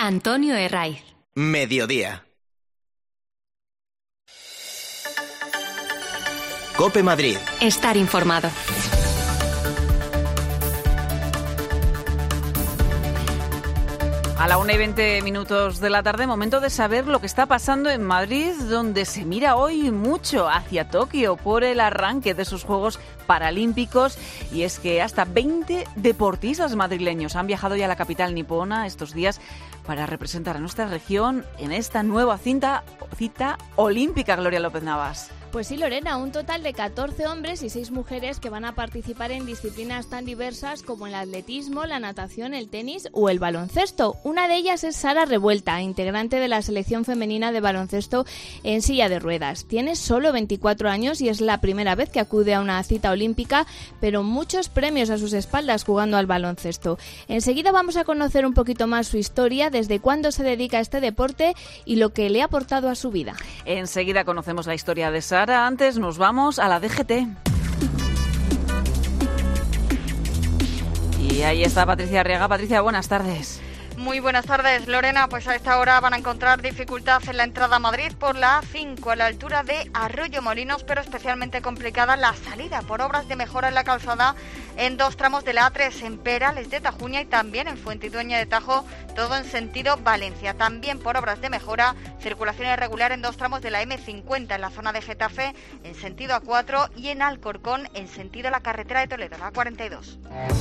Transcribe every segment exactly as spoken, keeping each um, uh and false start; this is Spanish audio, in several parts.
Antonio Herraiz. Mediodía. COPE Madrid. Estar informado. A la una y veinte minutos de la tarde, momento de saber lo que está pasando en Madrid, donde se mira hoy mucho hacia Tokio por el arranque de sus Juegos Paralímpicos. Y es que hasta veinte deportistas madrileños han viajado ya a la capital nipona estos días para representar a nuestra región en esta nueva cita, cita olímpica. Gloria López Navas. Pues sí, Lorena, un total de catorce hombres y seis mujeres que van a participar en disciplinas tan diversas como el atletismo, la natación, el tenis o el baloncesto. Una de ellas es Sara Revuelta, integrante de la selección femenina de baloncesto en silla de ruedas. Tiene solo veinticuatro años y es la primera vez que acude a una cita olímpica, pero muchos premios a sus espaldas jugando al baloncesto. Enseguida vamos a conocer un poquito más su historia, desde cuándo se dedica a este deporte y lo que le ha aportado a su vida. Enseguida conocemos la historia de Sara. Ahora antes nos vamos a la D G T. Y ahí está Patricia Arriaga. Patricia, buenas tardes. Muy buenas tardes, Lorena. Pues a esta hora van a encontrar dificultad en la entrada a Madrid por la A cinco a la altura de Arroyo Molinos, pero especialmente complicada la salida por obras de mejora en la calzada en dos tramos de la A tres, en Perales de Tajuña y también en Fuentidueña de Tajo, todo en sentido Valencia. También por obras de mejora, circulación irregular en dos tramos de la eme cincuenta en la zona de Getafe en sentido A cuatro y en Alcorcón en sentido la carretera de Toledo, la A cuarenta y dos.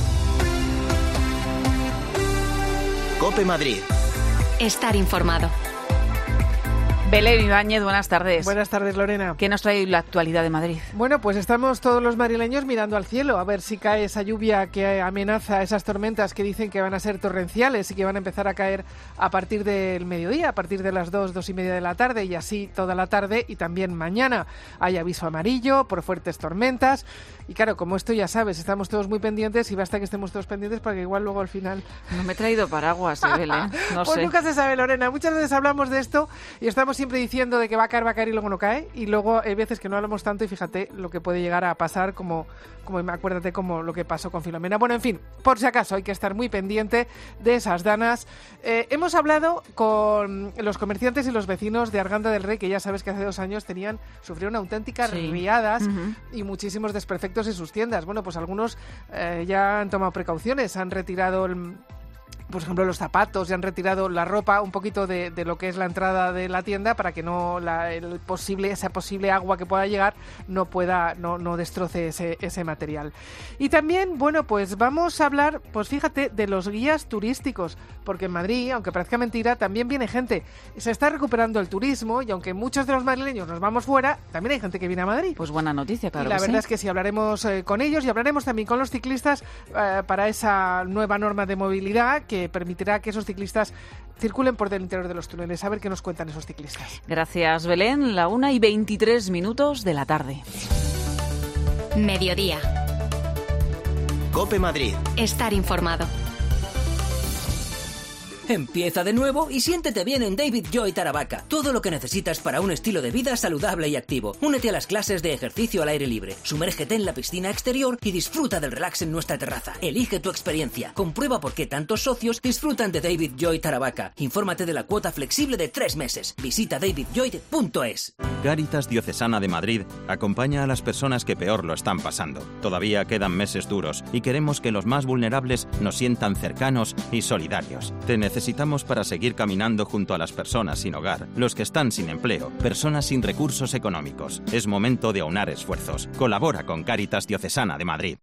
COPE Madrid. Estar informado. Belén Ibáñez, buenas tardes. Buenas tardes, Lorena. ¿Qué nos trae hoy la actualidad de Madrid? Bueno, pues estamos todos los madrileños mirando al cielo a ver si cae esa lluvia que amenaza, esas tormentas que dicen que van a ser torrenciales y que van a empezar a caer a partir del mediodía, a partir de las dos, dos y media de la tarde y así toda la tarde y también mañana. Hay aviso amarillo por fuertes tormentas y claro, como esto ya sabes, estamos todos muy pendientes y basta que estemos todos pendientes porque igual luego al final... No me he traído paraguas, Belén, no pues sé. Nunca se sabe, Lorena. Muchas veces hablamos de esto y estamos siempre diciendo de que va a caer, va a caer y luego no cae, y luego hay veces que no hablamos tanto y fíjate lo que puede llegar a pasar, como, como acuérdate como lo que pasó con Filomena. Bueno, en fin, por si acaso hay que estar muy pendiente de esas danas. Eh, hemos hablado con los comerciantes y los vecinos de Arganda del Rey, que ya sabes que hace dos años tenían, sufrieron auténticas sí. riadas uh-huh. y muchísimos desperfectos en sus tiendas. Bueno, pues algunos eh, ya han tomado precauciones, han retirado el... por ejemplo, los zapatos, ya han retirado la ropa un poquito de, de lo que es la entrada de la tienda para que no la, el posible, esa posible agua que pueda llegar no pueda, no, no destroce ese, ese material. Y también, bueno, pues vamos a hablar, pues fíjate, de los guías turísticos, porque en Madrid, aunque parezca mentira, también viene gente. Se está recuperando el turismo y aunque muchos de los madrileños nos vamos fuera, también hay gente que viene a Madrid. Pues buena noticia, claro. Y la que verdad sí. es que sí, hablaremos eh, con ellos y hablaremos también con los ciclistas eh, para esa nueva norma de movilidad que permitirá que esos ciclistas circulen por el interior de los túneles. A ver qué nos cuentan esos ciclistas. Gracias, Belén. La una y veintitrés minutos de la tarde. Mediodía. COPE Madrid. Estar informado. Empieza de nuevo y siéntete bien en David Joy Taravaca. Todo lo que necesitas para un estilo de vida saludable y activo. Únete a las clases de ejercicio al aire libre. Sumérgete en la piscina exterior y disfruta del relax en nuestra terraza. Elige tu experiencia. Comprueba por qué tantos socios disfrutan de David Joy Taravaca. Infórmate de la cuota flexible de tres meses. Visita david joy punto es. Cáritas Diocesana de Madrid acompaña a las personas que peor lo están pasando. Todavía quedan meses duros y queremos que los más vulnerables nos sientan cercanos y solidarios. Te necesitamos para seguir caminando junto a las personas sin hogar, los que están sin empleo, personas sin recursos económicos. Es momento de aunar esfuerzos. Colabora con Cáritas Diocesana de Madrid.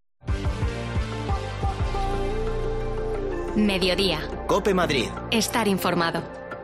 Mediodía. COPE Madrid. Estar informado.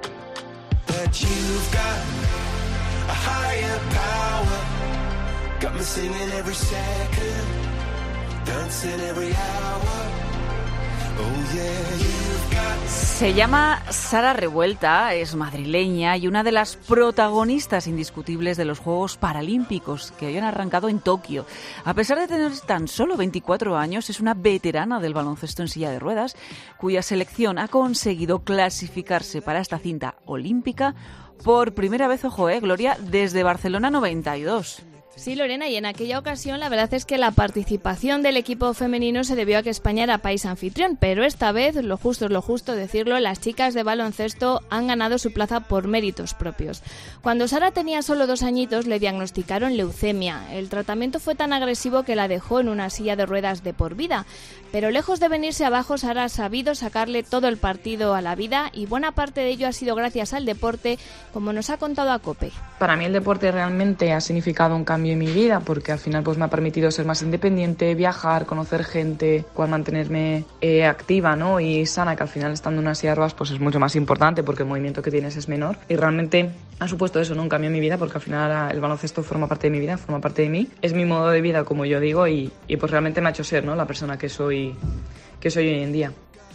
Se llama Sara Revuelta, es madrileña y una de las protagonistas indiscutibles de los Juegos Paralímpicos que hoy han arrancado en Tokio. A pesar de tener tan solo veinticuatro años, es una veterana del baloncesto en silla de ruedas, cuya selección ha conseguido clasificarse para esta cinta olímpica por primera vez, ojo, eh, Gloria, desde Barcelona noventa y dos. Sí, Lorena, y en aquella ocasión la verdad es que la participación del equipo femenino se debió a que España era país anfitrión, pero esta vez, lo justo es lo justo decirlo, las chicas de baloncesto han ganado su plaza por méritos propios. Cuando Sara tenía solo dos añitos le diagnosticaron leucemia. El tratamiento fue tan agresivo que la dejó en una silla de ruedas de por vida, pero lejos de venirse abajo, Sara ha sabido sacarle todo el partido a la vida y buena parte de ello ha sido gracias al deporte, como nos ha contado a COPE. Para mí el deporte realmente ha significado un cambio en mi vida, porque al final pues me ha permitido ser más independiente, viajar, conocer gente, cual mantenerme eh, activa, ¿no? Y sana, que al final estando en una silla de ruedas pues es mucho más importante porque el movimiento que tienes es menor, y realmente ha supuesto eso, ¿no? Un cambio en mi vida, porque al final el baloncesto forma parte de mi vida, forma parte de mí, es mi modo de vida, como yo digo, y, y pues realmente me ha hecho ser, ¿no? La persona que soy, que soy hoy en día.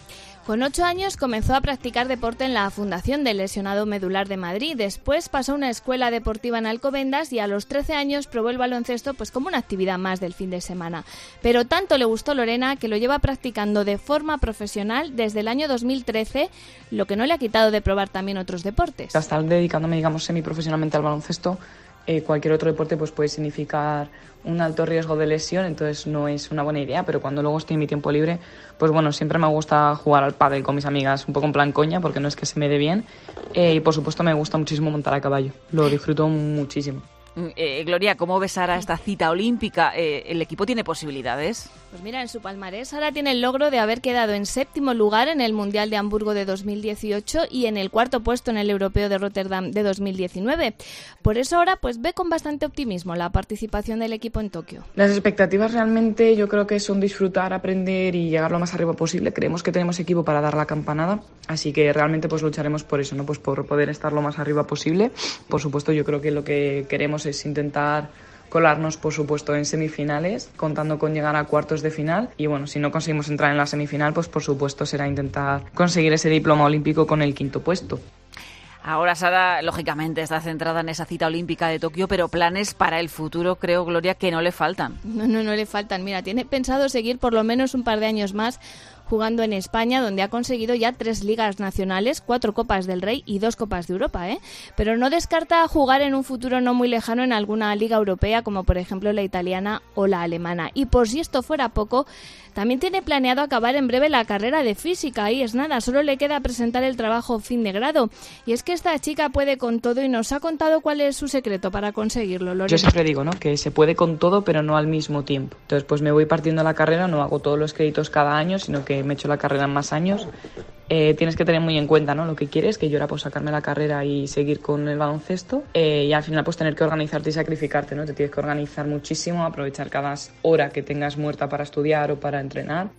Con ocho años comenzó a practicar deporte en la Fundación del Lesionado Medular de Madrid. Después pasó a una escuela deportiva en Alcobendas y a los trece años probó el baloncesto pues como una actividad más del fin de semana. Pero tanto le gustó Lorena que lo lleva practicando de forma profesional desde el año dos mil trece, lo que no le ha quitado de probar también otros deportes. Hasta estar dedicándome, digamos, semiprofesionalmente al baloncesto, eh, cualquier otro deporte pues puede significar un alto riesgo de lesión, entonces no es una buena idea, pero cuando luego estoy en mi tiempo libre, pues bueno, siempre me gusta jugar al pádel con mis amigas, un poco en plan coña, porque no es que se me dé bien, eh, y por supuesto me gusta muchísimo montar a caballo, lo disfruto muchísimo. Eh, Gloria, ¿cómo ves Sara esta cita olímpica? Eh, ¿El equipo tiene posibilidades? Pues mira, en su palmarés Sara tiene el logro de haber quedado en séptimo lugar en el Mundial de Hamburgo de dos mil dieciocho y en el cuarto puesto en el Europeo de Rotterdam de dos mil diecinueve. Por eso ahora pues ve con bastante optimismo la participación del equipo en Tokio. Las expectativas realmente yo creo que son disfrutar, aprender y llegar lo más arriba posible. Creemos que tenemos equipo para dar la campanada, así que realmente pues lucharemos por eso, ¿no? Pues por poder estar lo más arriba posible. Por supuesto, yo creo que lo que queremos es intentar colarnos, por supuesto, en semifinales, contando con llegar a cuartos de final. Y bueno, si no conseguimos entrar en la semifinal, pues por supuesto será intentar conseguir ese diploma olímpico con el quinto puesto. Ahora Sara, lógicamente, está centrada en esa cita olímpica de Tokio, pero planes para el futuro, creo, Gloria, que no le faltan. No, no, no le faltan. Mira, tiene pensado seguir por lo menos un par de años más jugando en España, donde ha conseguido ya tres ligas nacionales, cuatro Copas del Rey y dos Copas de Europa, ¿eh? Pero no descarta jugar en un futuro no muy lejano en alguna liga europea, como por ejemplo la italiana o la alemana. Y por si esto fuera poco, también tiene planeado acabar en breve la carrera de física. Ahí es nada, solo le queda presentar el trabajo fin de grado. Y es que esta chica puede con todo y nos ha contado cuál es su secreto para conseguirlo, Lorena. Yo siempre digo, ¿no?, que se puede con todo, pero no al mismo tiempo. Entonces, pues me voy partiendo la carrera, no hago todos los créditos cada año, sino que me he hecho la carrera en más años. Eh, tienes que tener muy en cuenta, ¿no?, lo que quieres, que yo era pues sacarme la carrera y seguir con el baloncesto, eh, y al final pues tener que organizarte y sacrificarte, ¿no? Te tienes que organizar muchísimo, aprovechar cada hora que tengas muerta para estudiar o para entrenar.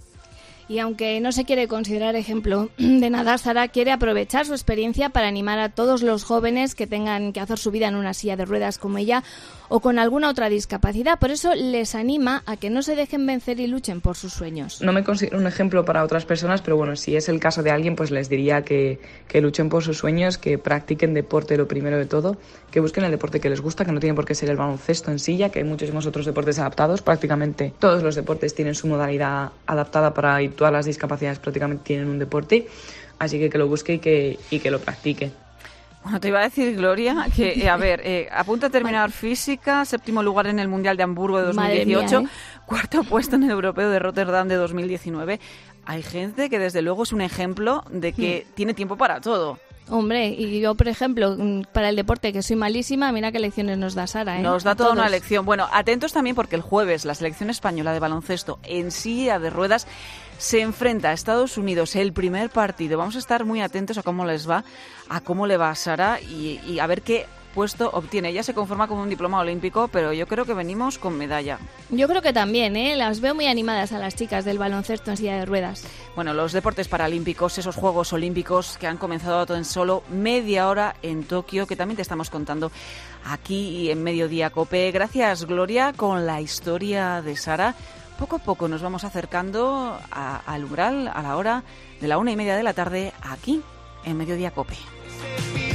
Y aunque no se quiere considerar ejemplo de nada, Sara quiere aprovechar su experiencia para animar a todos los jóvenes que tengan que hacer su vida en una silla de ruedas como ella o con alguna otra discapacidad. Por eso les anima a que no se dejen vencer y luchen por sus sueños. No me considero un ejemplo para otras personas, pero bueno, si es el caso de alguien, pues les diría que, que luchen por sus sueños, que practiquen deporte lo primero de todo, que busquen el deporte que les gusta, que no tiene por qué ser el baloncesto en silla, que hay muchísimos otros deportes adaptados. Prácticamente todos los deportes tienen su modalidad adaptada para ir. Todas las discapacidades prácticamente tienen un deporte, así que que lo busque y que, y que lo practique. Bueno, te iba a decir, Gloria, que, eh, a ver, eh, a punto de terminar física, séptimo lugar en el Mundial de Hamburgo de dos mil dieciocho, mía, ¿eh? Cuarto puesto en el Europeo de Rotterdam de dos mil diecinueve. Hay gente que desde luego es un ejemplo de que hmm. tiene tiempo para todo. Hombre, y yo, por ejemplo, para el deporte, que soy malísima, mira qué lecciones nos da Sara, ¿eh? Nos da a toda todos. una lección. Bueno, atentos también porque el jueves la selección española de baloncesto en silla de ruedas se enfrenta a Estados Unidos, el primer partido. Vamos a estar muy atentos a cómo les va, a cómo le va a Sara y, y a ver qué puesto obtiene. Ella se conforma con un diploma olímpico, pero yo creo que venimos con medalla. Yo creo que también, ¿eh? Las veo muy animadas a las chicas del baloncesto en silla de ruedas. Bueno, los deportes paralímpicos, esos Juegos Olímpicos que han comenzado en solo media hora en Tokio, que también te estamos contando aquí en Mediodía Cope. Gracias, Gloria, con la historia de Sara. Poco a poco nos vamos acercando a, al umbral, a la hora de la una y media de la tarde, aquí en Mediodía Cope.